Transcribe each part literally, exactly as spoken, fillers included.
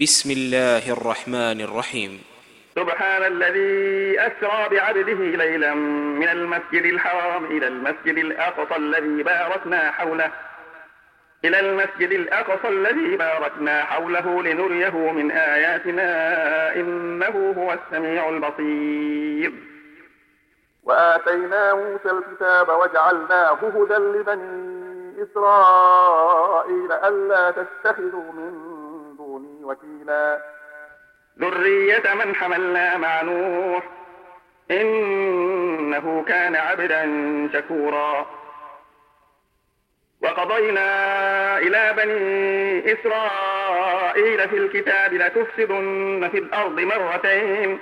بسم الله الرحمن الرحيم. سبحان الذي أسرى بعبده ليلا من المسجد الحرام إلى المسجد الأقصى الذي باركنا حوله إلى المسجد الأقصى الذي باركنا حوله لنريه من آياتنا إنه هو السميع البصير. وآتينا موسى الكتاب وجعلناه هدى لبني إسرائيل ألا تتخذوا من دوني وكيلا. ذرية من حملنا مع نوح إنه كان عبدا شكورا. وقضينا إلى بني إسرائيل في الكتاب لتفسدن في الأرض مرتين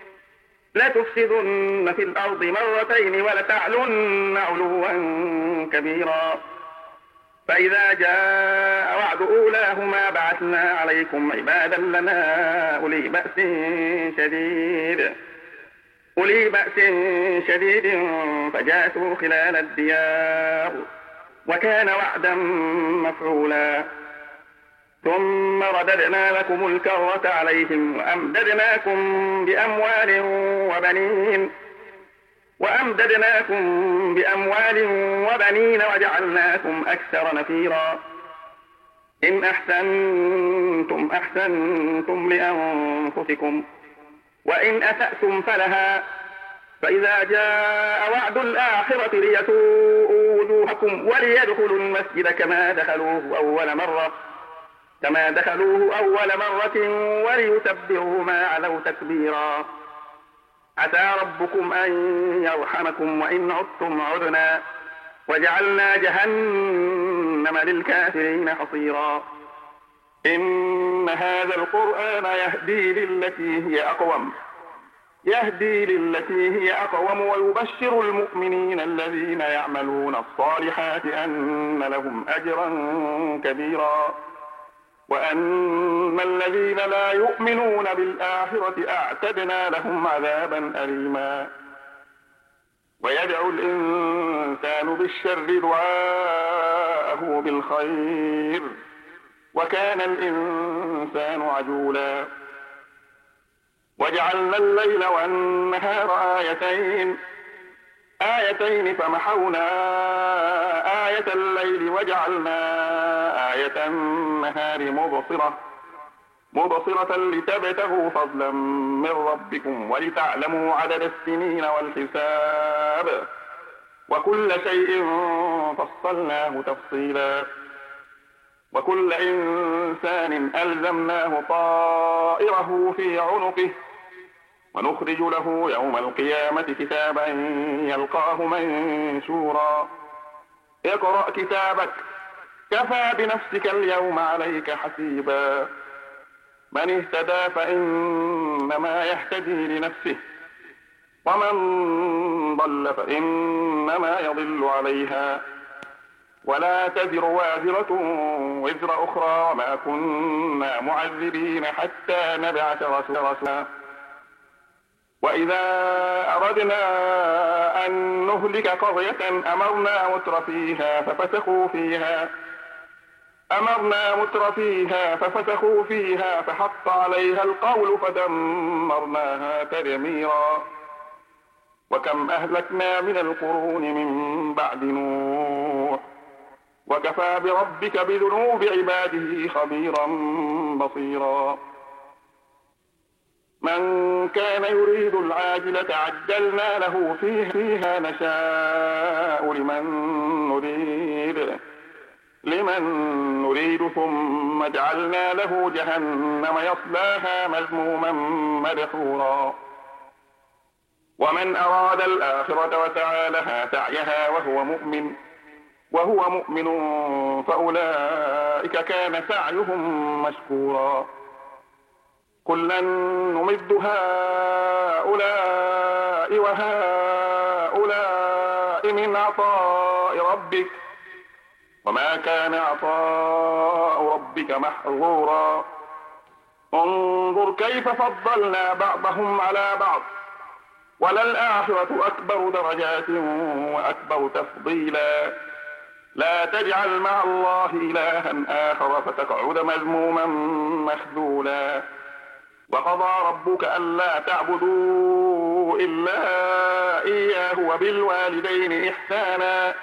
لتفسدن في الأرض مرتين ولتعلن علوا كبيرا. فإذا جاء وعد أولاهما بعثنا عليكم عبادا لنا أولي بأس شديد أولي بأس شديد فجاسوا خلال الديار وكان وعدا مفعولا. ثم رددنا لكم الكرة عليهم وأمددناكم بأموال وبنين وأمددناكم بأموال وبنين وجعلناكم أكثر نفيرا. إن أحسنتم أحسنتم لأنفسكم وإن أسأتم فلها. فإذا جاء وعد الآخرة ليسوءوا وجوهكم وليدخلوا المسجد كما دخلوه أول مرة كما دخلوه أول مرة وليتبروا ما علوا تكبيرا. عسى ربكم أن يرحمكم وإن عدتم عدنا وجعلنا جهنم للكافرين حصيرا. إن هذا القرآن يهدي للتي هي أقوم يهدي للتي هي أقوم ويبشر المؤمنين الذين يعملون الصالحات أن لهم أجرا كبيرا وأن الذين لا يؤمنون بالآخرة أعتدنا لهم عذابا أليما. ويدعو الإنسان بالشر دعاءه بالخير وكان الإنسان عجولا. وجعلنا الليل والنهار آيتين آيتين فمحونا آية الليل وجعلنا آية النهار مبصرة مبصرة لتبتغوا فضلا من ربكم ولتعلموا عدد السنين والحساب وكل شيء فصلناه تفصيلا. وكل إنسان ألزمناه طائره في عنقه ونخرج له يوم القيامة كتابا يلقاه منشورا. اقرأ كتابك كفى بنفسك اليوم عليك حسيبا. من اهتدى فإنما يهتدي لنفسه ومن ضل فإنما يضل عليها ولا تزر وازرة وزر أخرى وما كنا معذبين حتى نبعث رسولا. وإذا أردنا أن نهلك قرية أمرنا متر فيها ففسقوا فيها أمرنا متر فيها ففسقوا فيها فحق عليها القول فدمرناها تدميرا. وكم أهلكنا من القرون من بعد نوح وكفى بربك بذنوب عباده خبيرا بصيرا. من كان يريد العاجلة عجلنا له فيها نشاء لمن نريد لمن نريد ثم جعلنا له جهنم يصلاها مذموما مدحورا. ومن أراد الآخرة وسعى لها سعيها وهو مؤمن وهو مؤمن فأولئك كان سعيهم مشكورا. كلا نمد هؤلاء وهؤلاء من عطاء ربك وما كان عطاء ربك محظورا. انظر كيف فضلنا بعضهم على بعض وللآخرة أكبر درجات وأكبر تفضيلا. لا تجعل مع الله إلها آخر فتقعد مذموما مخذولا. وقضى ربك ألا تعبدوا إلا إياه وبالوالدين إحسانا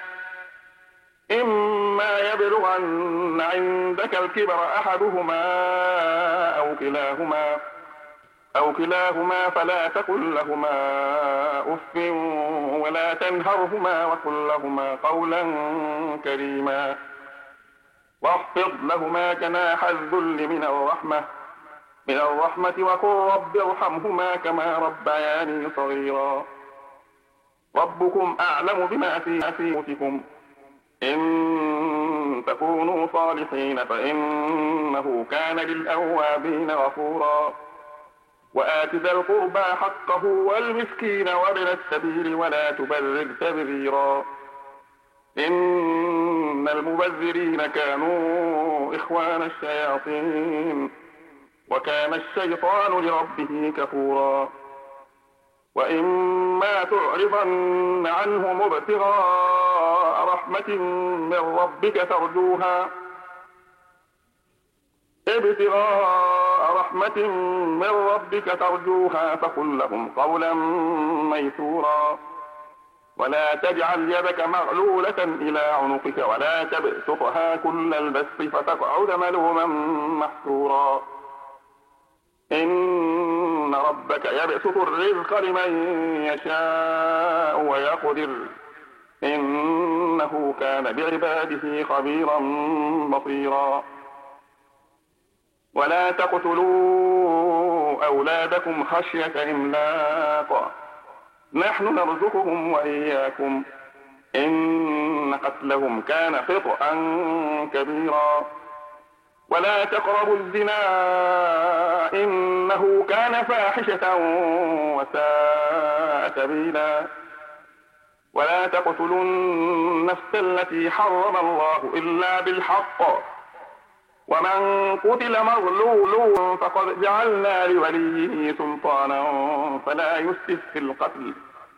إما يبلغن عندك الكبر أحدهما أو كلاهما أو كلاهما فلا تقل لهما أف ولا تنهرهما وقل لهما قولا كريما. واخفض لهما جناح الذل من الرحمة من الرحمة وقل رب ارحمهما كما ربياني صغيرا. ربكم أعلم بما في أنفسكم إن تكونوا صالحين فإنه كان للأوابين غفورا. وآت ذا القربى حقه والمسكين وابن السبيل ولا تبذر تبذيرا إن المبذرين كانوا إخوان الشياطين وكان الشيطان لربه كفورا. وإما تعرضن عنهم ابتغاء رحمة من ربك ترجوها ابتغاء رحمة من ربك ترجوها فقل لهم قولا ميسورا. ولا تجعل يدك مغلولة إلى عنقك ولا تبسطها كل البسط فتقعد ملوما محسورا. إن ربك يبسط الرزق لمن يشاء ويقدر إنه كان بعباده خبيرا بصيرا. ولا تقتلوا أولادكم خشية إملاق نحن نرزقهم وإياكم إن قتلهم كان خطأ كبيرا. ولا تقربوا الزنا إنه كان فاحشة وساء سبيلا. ولا تقتلوا النفس التي حرم الله إلا بالحق ومن قتل مظلوم فقد جعلنا لوليه سلطانا فلا يسرف في القتل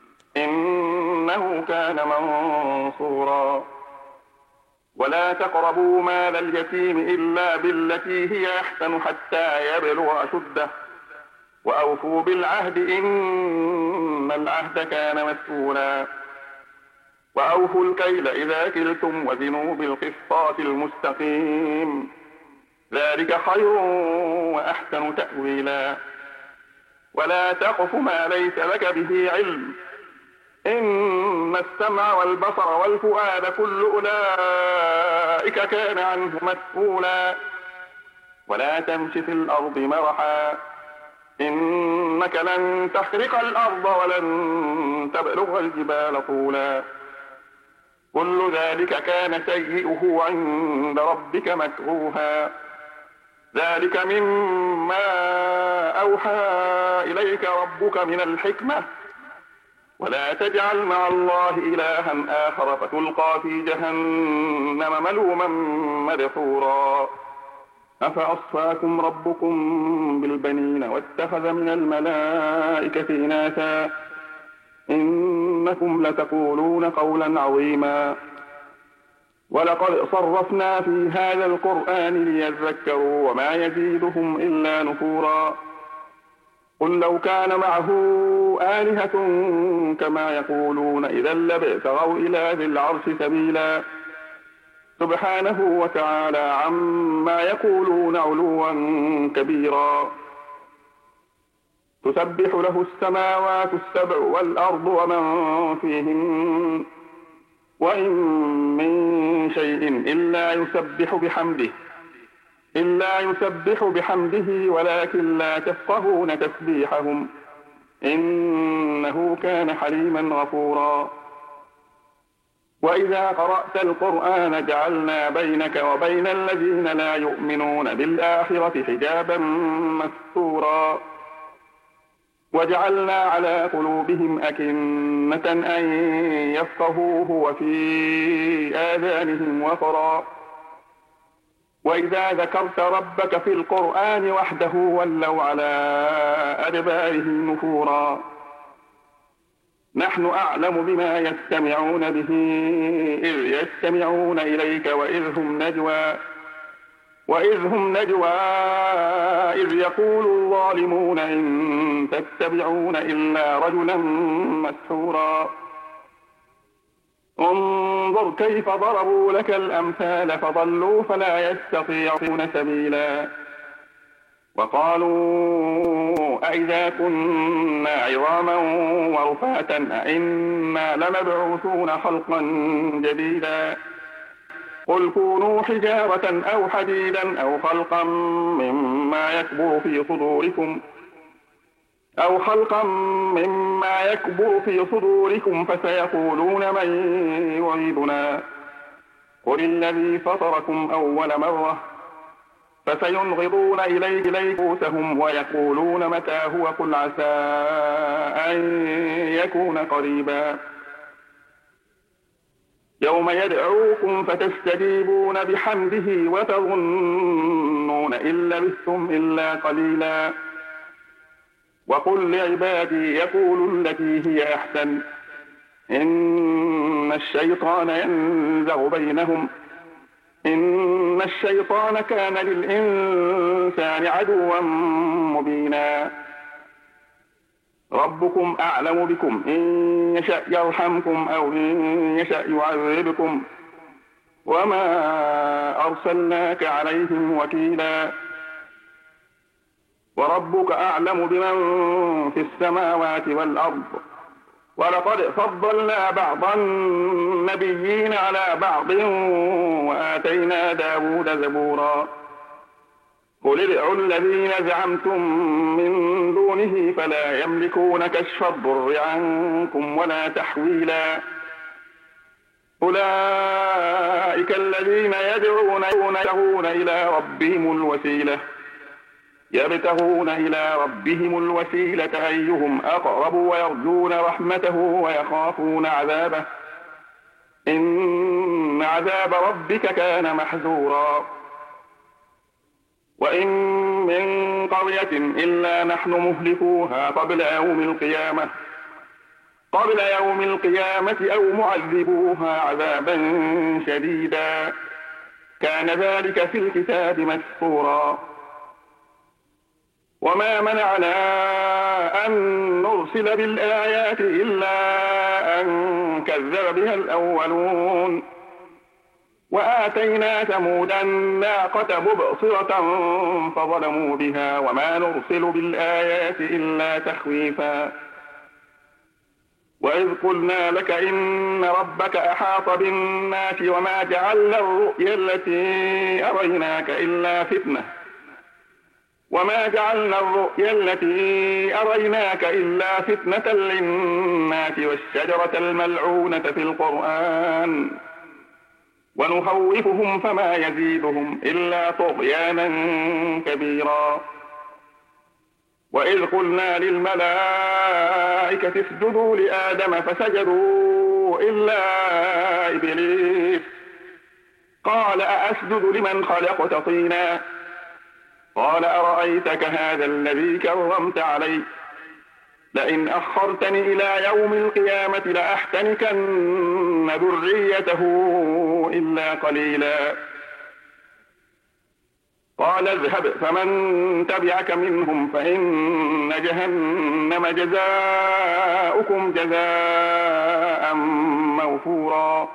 إنه كان منصورا. ولا تقربوا مال اليتيم إلا بالتي هي أحسن حتى يبلغ أشده وأوفوا بالعهد إن العهد كان مسؤولا. وأوفوا الكيل إذا كلتم وزنوا بالقسطاس المستقيم ذلك خير وأحسن تأويلا. ولا تقف ما ليس لك به علم إن السمع والبصر والفؤاد كل أولئك كان عنه مسؤولا. ولا تمش في الأرض مرحا إنك لن تخرق الأرض ولن تبلغ الجبال طولا. كل ذلك كان سيئه عند ربك مكروها. ذلك مما أوحى إليك ربك من الحكمة. ولا تجعل مع الله إلها آخر فتلقى في جهنم ملوما مدحورا. أفأصفاكم ربكم بالبنين واتخذ من الملائكة إناثا إنكم لتقولون قولا عظيما. ولقد صرفنا في هذا القرآن ليذكروا وما يزيدهم إلا نفورا. قل لو كان معه آلهة كما يقولون إذا لابتغوا إلى ذي العرش سبيلا. سبحانه وتعالى عما يقولون علوا كبيرا. تسبح له السماوات السبع والأرض ومن فيهن وإن من شيء إلا يسبح بحمده إلا يسبح بحمده ولكن لا تفقهون تسبيحهم إنه كان حليما غفورا. وإذا قرأت القرآن جعلنا بينك وبين الذين لا يؤمنون بالآخرة حجابا مستورا. وجعلنا على قلوبهم أكنة أن يفقهوه وفي آذانهم وقرا. وإذا ذكرت ربك في القرآن وحده ولوا على أدبارهم نفورا. نحن أعلم بما يستمعون به إذ يستمعون إليك وإذ هم نجوى وإذ هم نجوى إذ يقول الظالمون إن تتبعون إلا رجلا مسحورا انظر كيف ضربوا لك الأمثال فضلوا فلا يستطيعون سبيلا وقالوا أئذا كنا عظاما ورفاتا أئنا لمبعوثون خلقا جديدا قل كونوا حجارة أو حديدا أو خلقا مما يكبر في صدوركم أو خلقا مما يكبر في صدوركم فسيقولون من يعيدنا قل الذي فطركم أول مرة فسينغضون إليك رؤوسهم ويقولون متى هو قل عسى أن يكون قريبا يوم يدعوكم فتستجيبون بحمده وتظنون إن لبثتم إلا قليلا وقل لعبادي يقولوا التي هي أحسن إن الشيطان ينزغ بينهم إن الشيطان كان للإنسان عدوا مبينا ربكم أعلم بكم إن يشأ يرحمكم أو إن يشأ يعذبكم وما أرسلناك عليهم وكيلا وربك أعلم بمن في السماوات والأرض ولقد فضلنا بعض النبيين على بعض وآتينا داود زبورا قل ادعوا الذين زعمتم من دونه فلا يملكون كشف الضر عنكم ولا تحويلا أولئك الذين يدعون يبتغون إلى ربهم الوسيلة يبتغون إلى ربهم الوسيلة أيهم أقرب ويرجون رحمته ويخافون عذابه إن عذاب ربك كان محذورا وإن من قرية إلا نحن مهلكوها قبل يوم القيامة قبل يوم القيامة أو معذبوها عذابا شديدا كان ذلك في الكتاب مسطورا وما منعنا أن نرسل بالآيات إلا أن كذب بها الأولون وآتينا ثمود الناقة مبصرة فظلموا بها وما نرسل بالآيات إلا تخويفا وإذ قلنا لك إن ربك أحاط بالناس وما جعلنا الرؤيا التي أريناك إلا فتنة وما جعلنا الرؤيا التي أريناك إلا فتنة للناس والشجرة الملعونة في القرآن ونخوفهم فما يزيدهم إلا طغيانا كبيرا وإذ قلنا للملائكة اسجدوا لآدم فسجدوا إلا إبليس قال أأسجد لمن خلقت طينا قال أرأيتك هذا الذي كرمت علي لئن أخرتني إلى يوم القيامة لأحتنكن ذريته إلا قليلا قال اذهب فمن تبعك منهم فإن جهنم جزاؤكم جزاء موفورا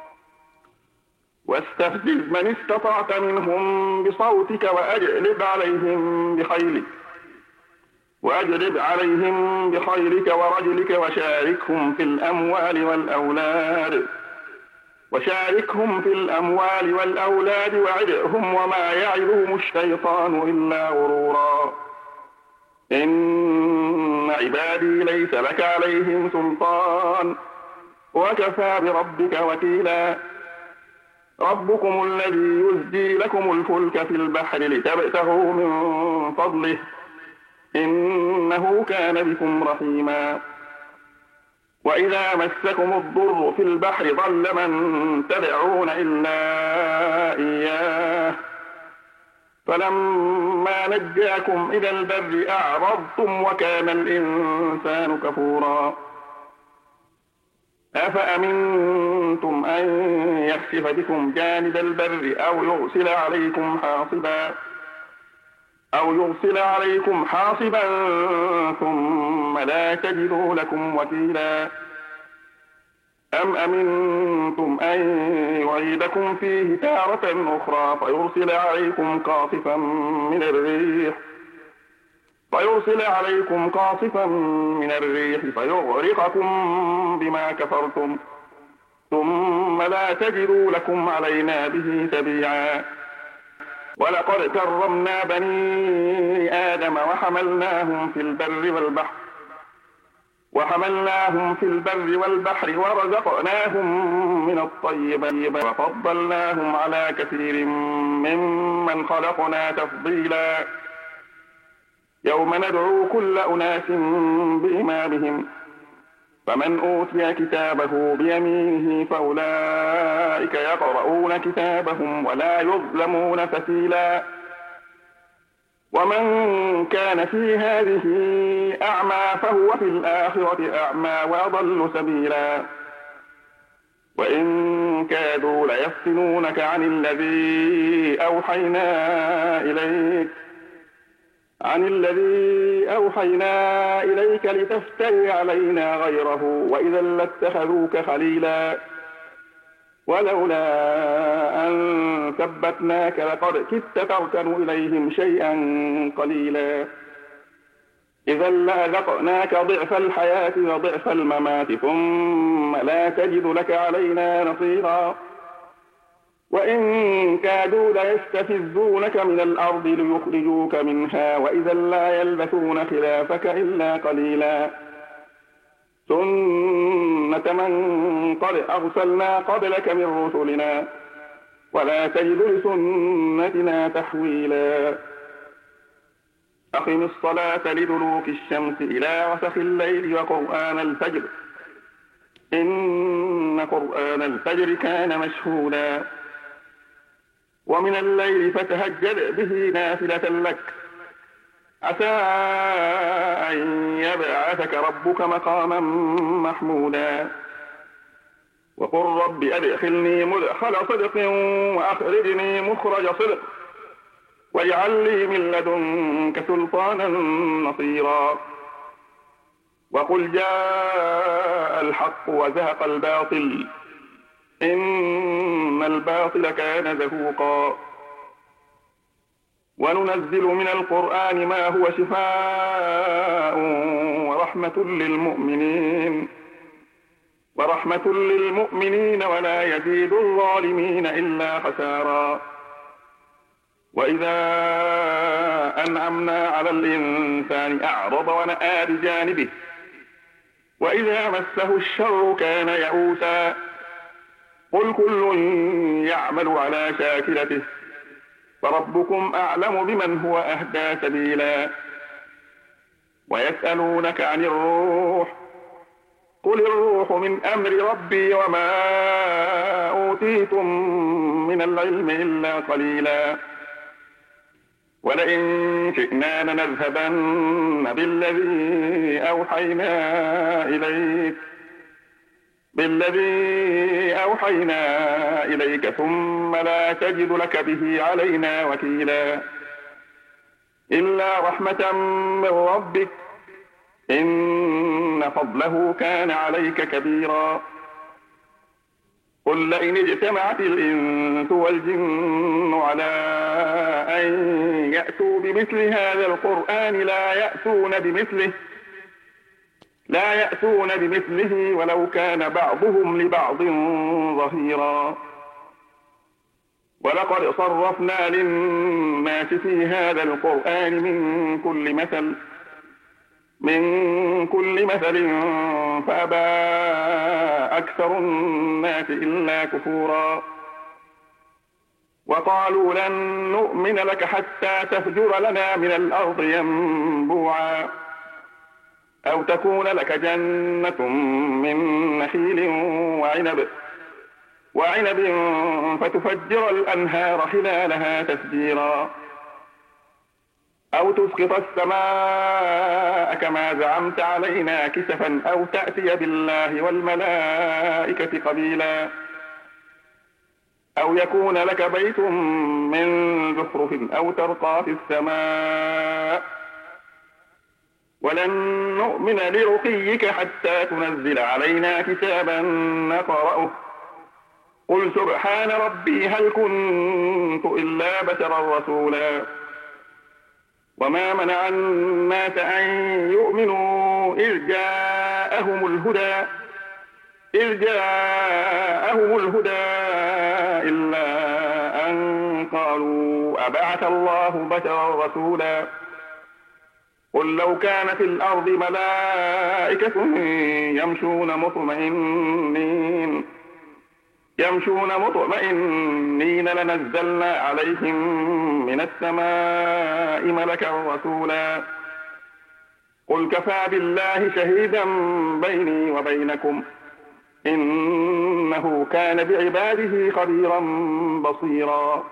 واستفزز من استطعت منهم بصوتك وأجلب عليهم بخيلك وأجلب عليهم بخيلك ورجلك وشاركهم في الأموال والأولاد وشاركهم في الأموال والأولاد وعدهم وما يعدهم الشيطان إلا غرورا إن عبادي ليس لك عليهم سلطان وكفى بربك وكيلا ربكم الذي يزجي لكم الفلك في البحر لتبتغوا من فضله إنه كان بكم رحيما وإذا مسكم الضر في البحر ضل من تدعون إلا إياه فلما نجاكم إلى البر أعرضتم وكان الإنسان كفورا أفأمنتم أن يخسف بكم جانب البر أو يرسل عليكم حاصبا أو يرسل عليكم حاصبا ثم لا تجدوا لكم وكيلا أم أمنتم أن يعيدكم فيه تارة أخرى فيرسل عليكم قاصفا من الريح فيرسل عليكم قاصفا من الريح فيغرقكم بما كفرتم ثم لا تجدوا لكم علينا به تبيعا ولقد كرمنا بني آدم وحملناهم في البر والبحر وحملناهم في البر والبحر ورزقناهم من الطيبات وفضلناهم على كثير ممن خلقنا تفضيلا يوم ندعو كل أناس بإمامهم فمن أوتي كتابه بيمينه فأولئك يقرؤون كتابهم ولا يظلمون فتيلا ومن كان في هذه أعمى فهو في الآخرة أعمى وأضل سبيلا وإن كادوا ليفتنونك عن الذي أوحينا إليك عن الذي أوحينا إليك لتفتري علينا غيره وإذا لاتخذوك خليلا ولولا أن ثبتناك لقد كدت تركن إليهم شيئا قليلا إذا لأذقناك ضعف الحياة وضعف الممات ثم لا تجد لك علينا نصيرا وإن كادوا ليستفزونك من الأرض ليخرجوك منها وإذا لا يلبثون خلافك إلا قليلا سنة من قد أرسلنا قبلك من رسلنا ولا تجد لسنتنا تحويلا أقم الصلاة لدلوك الشمس إلى غسق الليل وقرآن الفجر إن قرآن الفجر كان مشهودا ومن الليل فتهجد به نافلة لك عسى أن يبعثك ربك مقاما محمودا وقل رب أدخلني مدخل صدق وأخرجني مخرج صدق واجعل لي من لدنك سلطانا نصيرا وقل جاء الحق وزهق الباطل إن الباطل كان زهوقا وننزل من القرآن ما هو شفاء ورحمة للمؤمنين ورحمة للمؤمنين ولا يزيد الظالمين إلا خسارا وإذا أنعمنا على الإنسان أعرض ونأى بجانبه وإذا مسه الشر كان يئوسا قل كل يعمل على شاكلته فربكم أعلم بمن هو أهدى سبيلا ويسألونك عن الروح قل الروح من أمر ربي وما أوتيتم من العلم إلا قليلا ولئن شئنا لنذهبن بالذي أوحينا إليك بالذي أوحينا إليك ثم لا تجد لك به علينا وكيلا إلا رحمة من ربك إن فضله كان عليك كبيرا قل لئن اجتمعت الإنس والجن على أن يأتوا بمثل هذا القرآن لا يأتون بمثله لا يأتون بمثله ولو كان بعضهم لبعض ظهيرا ولقد صرفنا للناس في هذا القرآن من كل مثل من كل مثل فأبى أكثر الناس إلا كفورا وقالوا لن نؤمن لك حتى تفجر لنا من الأرض ينبوعا أو تكون لك جنة من نخيل وعنب وعنب فتفجر الأنهار خلالها تفجيرا أو تسقط السماء كما زعمت علينا كسفا أو تأتي بالله والملائكة قبيلا أو يكون لك بيت من زخرف أو ترقى في السماء ولن نؤمن لرقيك حتى تنزل علينا كتابا نقرأه قل سبحان ربي هل كنت إلا بشرا رسولا وما منع الناس أن يؤمنوا إذ جاءهم الهدى إذ جاءهم الهدى إلا أن قالوا أبعث الله بشرا رسولا قل لو كان في الأرض ملائكة يمشون مطمئنين يمشون مطمئنين لنزلنا عليهم من السماء ملكا رسولا قل كفى بالله شهيدا بيني وبينكم إنه كان بعباده خبيرا بصيرا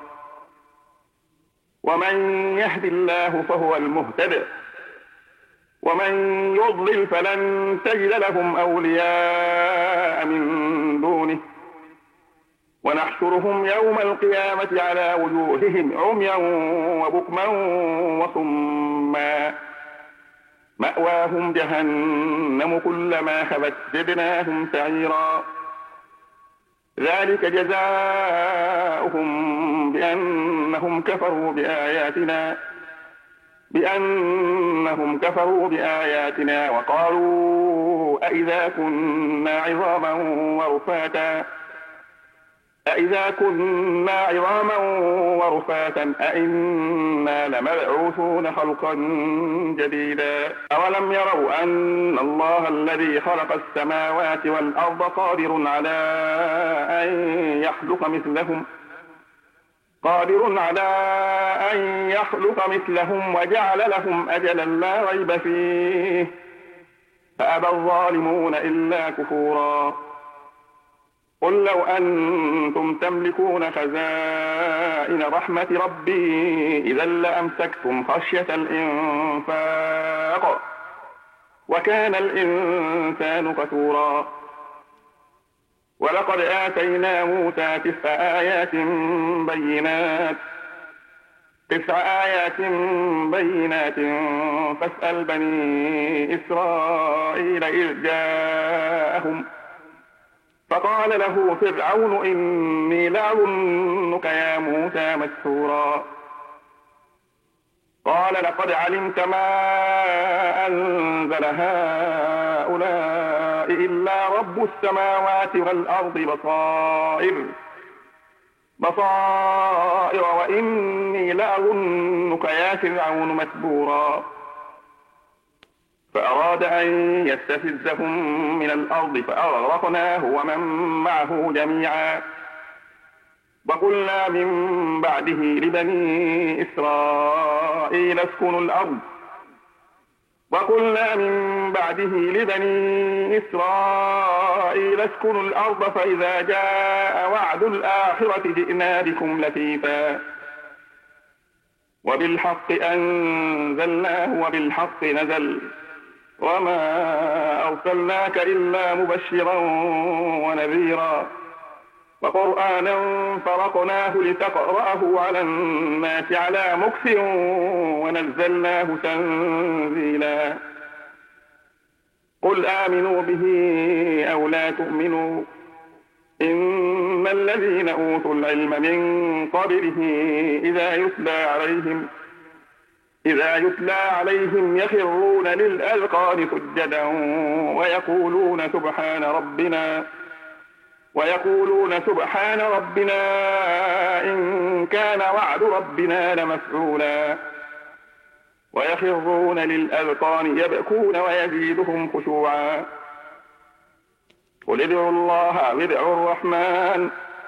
ومن يهد الله فهو المهتد ومن يضلل فلن تجد لهم أولياء من دونه ونحشرهم يوم القيامة على وجوههم عميا وبكما وصما مأواهم جهنم كلما خبت زدناهم سعيرا ذلك جزاؤهم بأنهم كفروا بآياتنا بأنهم كفروا بآياتنا وقالوا أئذا كنا عظاما ورفاتا أئذا كنا عظاما ورفاتا أئنا لمبعوثون خلقا جديدا أولم يروا أن الله الذي خلق السماوات والأرض قادر على أن يخلق مثلهم قادر على أن يخلق مثلهم وجعل لهم أجلا لا ريب فيه فأبى الظالمون إلا كفورا قل لو أنتم تملكون خزائن رحمة ربي إذا لأمسكتم خشية الإنفاق وكان الإنسان كفورا ولقد آتينا موسى تسع آيات بينات تسع آيات بينات فاسأل بني إسرائيل إذ جاءهم فقال له فرعون إني لأظنك يا موسى مسحورا قال لقد علمت ما أنزل هؤلاء إلا رب السماوات والأرض بصائر بصائر وإني لأظنك يا فرعون مسحورا فأراد أن يستفزهم من الأرض فأغرقناه ومن معه جميعا وقلنا من بعده لبني إسرائيل اسكنوا الأرض وقلنا من بعده لبني إسرائيل اسكنوا الأرض فإذا جاء وعد الآخرة جئنا بكم لفيفا وبالحق أنزلناه وبالحق نزل وما أرسلناك إلا مبشرا ونذيرا وقرآنا فرقناه لتقرأه على الناس على مكث ونزلناه تنزيلا قل آمنوا به أو لا تؤمنوا إن الذين أوتوا العلم من قبله إذا يتلى عليهم إذا يتلى عليهم يخرون للأذقان سجدا ويقولون سبحان ربنا ويقولون سبحان ربنا إن كان وعد ربنا لمفعولا ويخرون للأذقان يبكون ويزيدهم خشوعا قل ادعوا الله أو ادعوا الرحمن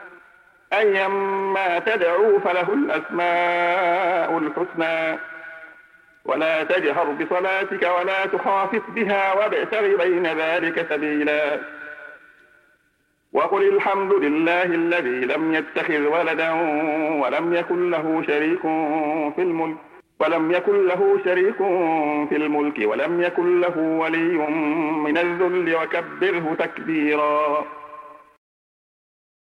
أيما تدعوا فله الأسماء الحسنى ولا تجهر بصلاتك ولا تخافت بها وابتغ بين ذلك سبيلا وقل الحمد لله الذي لم يتخذ ولدا ولم يكن له شريك في الملك ولم يكن له شريك في الملك ولم يكن له ولي من الذل وكبره تكبيرا.